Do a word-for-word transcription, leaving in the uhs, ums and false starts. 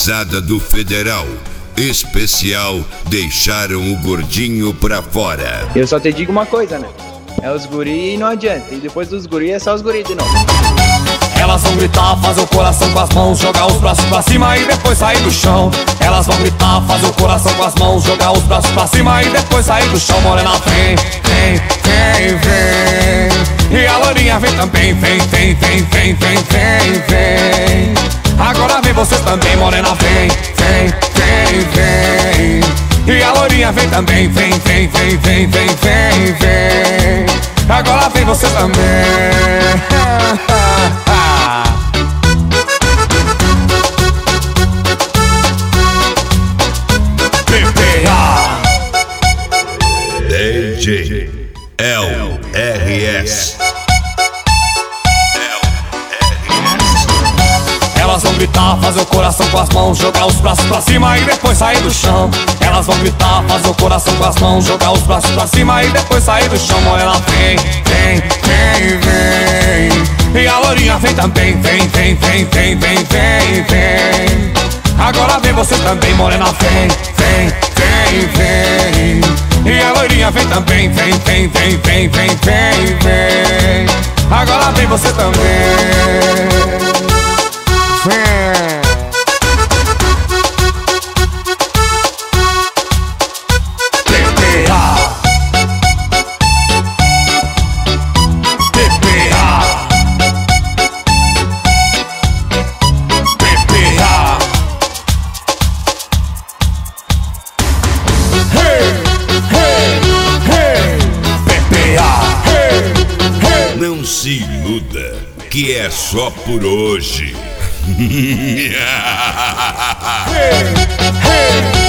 gurizada do Federal. Especial, deixaram o gordinho pra fora. Eu só te digo uma coisa, né? É os guri e não adianta. E depois dos guri é só os guri de novo. Elas vão gritar, fazer o coração com as mãos, jogar os braços pra cima e depois sair do chão. Elas vão gritar, fazer o coração com as mãos, jogar os braços pra cima e depois sair do chão. Morena vem, vem, vem, vem. E a loirinha vem também, vem, vem, vem, vem, vem, vem, vem. Agora vem você também, morena vem, vem, vem, vem. E a loirinha vem também, vem, vem, vem, vem, vem, vem, vem. Agora vem você também. D J L R S. Elas vão gritar, fazer o coração com as mãos, jogar os braços pra cima e depois sair do chão. Elas vão gritar, fazer o coração com as mãos, jogar os braços pra cima e depois sair do chão. Morena vem, vem, vem, vem. E a loirinha vem também, vem, vem, vem, vem, vem, vem, vem. Agora vem você também, morena vem, vem, vem, vem. E a loirinha vem também, vem, vem, vem, vem, vem, vem, vem. Agora vem você também. Não se iluda, que é só por hoje. Hey, hey.